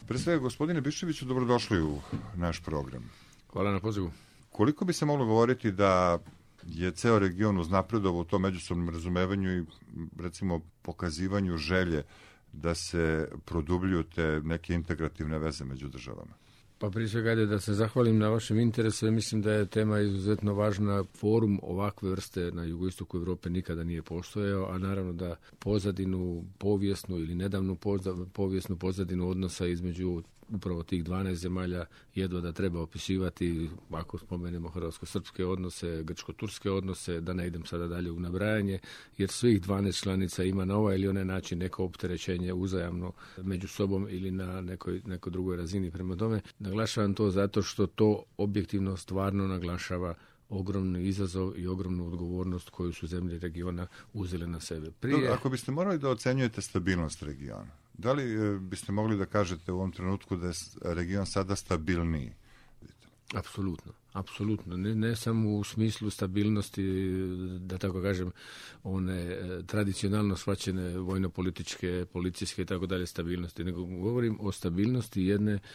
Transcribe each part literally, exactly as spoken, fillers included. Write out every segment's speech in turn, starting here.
Pre svega, gospodine Biščeviću, dobrodošli u naš program. Hvala na pozivu. Koliko bi se moglo govoriti da je ceo region uznapredovao u tom međusobnom razumevanju i recimo pokazivanju želje da se produbljuju te neke integrativne veze među državama? Pa prije svega ajde da se zahvalim na vašem interesu. Mislim da je tema izuzetno važna. Forum ovakve vrste na jugoistoku Europe nikada nije postojao, a naravno da pozadinu, povijesnu ili nedavnu povijesnu pozadinu odnosa između upravo tih dvanaest zemalja jedva da treba opisivati, ako spomenemo hrvatsko-srpske odnose, grčko-turske odnose, da ne idem sada dalje u nabrajanje, jer svih dvanaest članica ima na ovaj ili onaj način neko opterećenje uzajamno među sobom ili na nekoj, nekoj drugoj razini. Prema tome, naglašavam to zato što to objektivno stvarno naglašava ogromni izazov i ogromnu odgovornost koju su zemlje regiona uzele na sebe. Prije... Dobro, ako biste morali da ocenjujete stabilnost regiona, da li biste mogli da kažete u ovom trenutku da je region sada stabilniji? Apsolutno, apsolutno. Ne, ne samo u smislu stabilnosti, da tako kažem, one tradicionalno shvaćene vojno-političke, policijske i tako dalje stabilnosti, nego govorim o stabilnosti jedne e,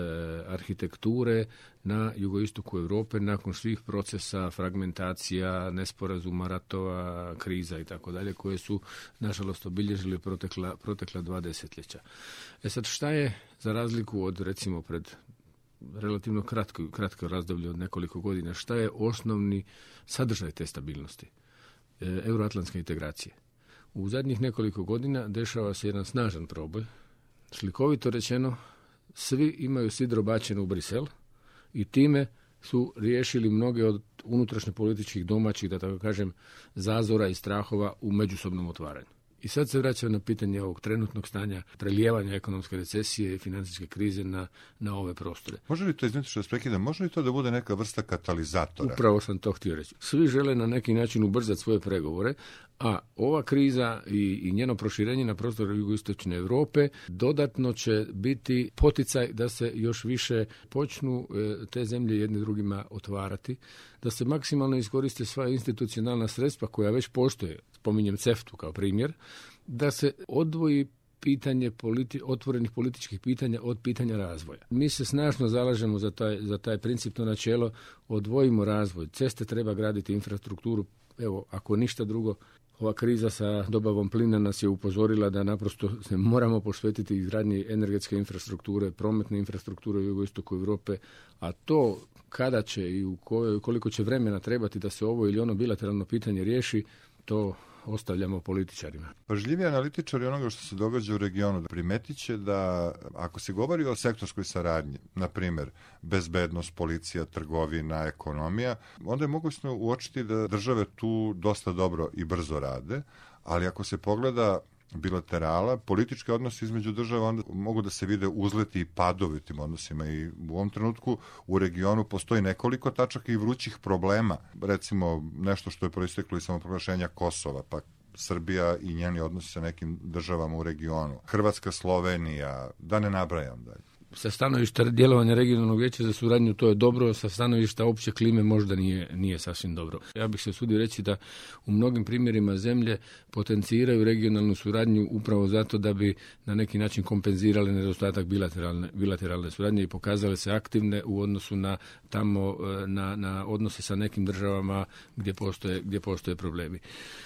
arhitekture na jugoistoku Europe nakon svih procesa, fragmentacija, nesporazuma, ratova, kriza i tako dalje, koje su, nažalost, obilježili protekla, protekla dva desetljeća. E sad, šta je za razliku od, recimo, pred relativno kratko, kratko razdoblje od nekoliko godina, šta je osnovni sadržaj te stabilnosti? E, euroatlantske integracije. U zadnjih nekoliko godina dešava se jedan snažan proboj. Slikovito rečeno, svi imaju sidro bačeno u Brisel i time su riješili mnoge od unutrašnje političkih domaćih, da tako kažem, zazora i strahova u međusobnom otvaranju. I sad se vraćam na pitanje ovog trenutnog stanja prelijevanja ekonomske recesije i financijske krize na, na ove prostore. Može li to, izvinite što vas prekidam, može li to da bude neka vrsta katalizatora? Upravo sam to htio reći. Svi žele na neki način ubrzati svoje pregovore, a ova kriza i, i njeno proširenje na prostoru jugoistočne Europe dodatno će biti poticaj da se još više počnu e, te zemlje jedne drugima otvarati, da se maksimalno iskoriste sva institucionalna sredstva koja već postoje, spominjem CEFTA kao primjer, da se odvoji pitanje politi- otvorenih političkih pitanja od pitanja razvoja. Mi se snažno zalažemo za taj, za taj principno načelo, odvojimo razvoj. Ceste treba graditi, infrastrukturu. Evo, ako ništa drugo, ova kriza sa dobavom plina nas je upozorila da naprosto se moramo posvetiti izgradnji energetske infrastrukture, prometne infrastrukture u jugoistoku Europe, a to kada će i u kojoj, koliko će vremena trebati da se ovo ili ono bilateralno pitanje riješi, to ostavljamo političarima. Pažljivi analitičari onoga što se događa u regionu primetit će da ako se govori o sektorskoj saradnji, na primjer bezbednost, policija, trgovina, ekonomija, onda je mogućno uočiti da države tu dosta dobro i brzo rade, ali ako se pogleda bilaterala, politički odnosi između država onda mogu da se vide uzleti i padovi u tim odnosima i u ovom trenutku u regionu postoji nekoliko tačaka i vrućih problema. Recimo nešto što je proisteklo iz samoproglašenja Kosova, pa Srbija i njeni odnosi sa nekim državama u regionu. Hrvatska, Slovenija, da ne nabrajam dalje. Sa stanovišta djelovanja regionalnog vijeća za suradnju to je dobro, sa stanovišta opće klime možda nije, nije sasvim dobro. Ja bih se usudio reći da u mnogim primjerima zemlje potenciraju regionalnu suradnju upravo zato da bi na neki način kompenzirali nedostatak bilateralne, bilateralne suradnje i pokazale se aktivne u odnosu na tamo na, na odnose sa nekim državama gdje postoje, gdje postoje problemi.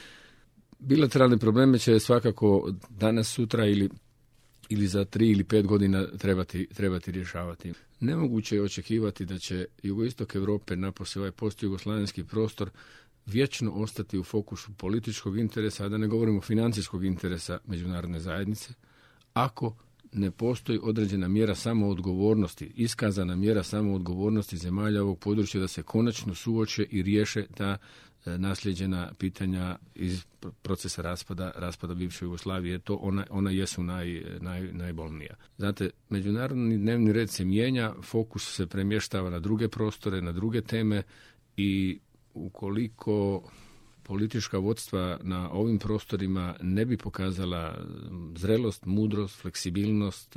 Bilateralne probleme će svakako danas, sutra ili ili za tri ili pet godina trebati, trebati rješavati. Nemoguće je očekivati da će jugoistok Europe, napose ovaj postjugoslavenski prostor, vječno ostati u fokusu političkog interesa, a da ne govorimo financijskog interesa međunarodne zajednice, ako ne postoji određena mjera samoodgovornosti, iskazana mjera samoodgovornosti zemalja ovog područja da se konačno suoče i riješe ta nasljeđena pitanja iz procesa raspada, raspada bivše Jugoslavije. To ona, ona jesu naj, naj, najbolnija. Znate, međunarodni dnevni red se mijenja, fokus se premještava na druge prostore, na druge teme i ukoliko politička vodstva na ovim prostorima ne bi pokazala zrelost, mudrost, fleksibilnost,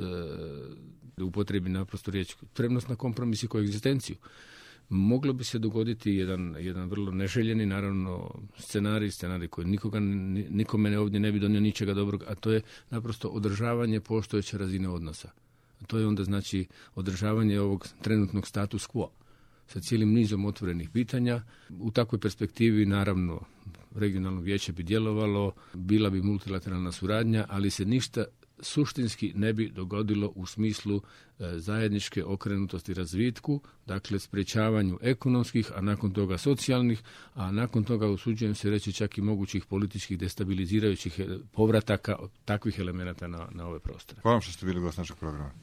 da upotrebi naprosto riječ, spremnost na kompromis i koegzistenciju, moglo bi se dogoditi jedan, jedan vrlo neželjeni, naravno, scenarij, scenarij koji nikoga, nikome ovdje ne bi donio ničega dobrog, a to je naprosto održavanje postojeće razine odnosa. To je onda znači održavanje ovog trenutnog status quo sa cijelim nizom otvorenih pitanja. U takvoj perspektivi naravno regionalno vijeće bi djelovalo, bila bi multilateralna suradnja, ali se ništa suštinski ne bi dogodilo u smislu e, zajedničke okrenutosti razvitku, dakle sprečavanju ekonomskih, a nakon toga socijalnih, a nakon toga, usuđujem se reći, čak i mogućih političkih destabilizirajućih povrataka takvih elemenata na, na ove prostore. Hvala što ste bili gost našeg programa.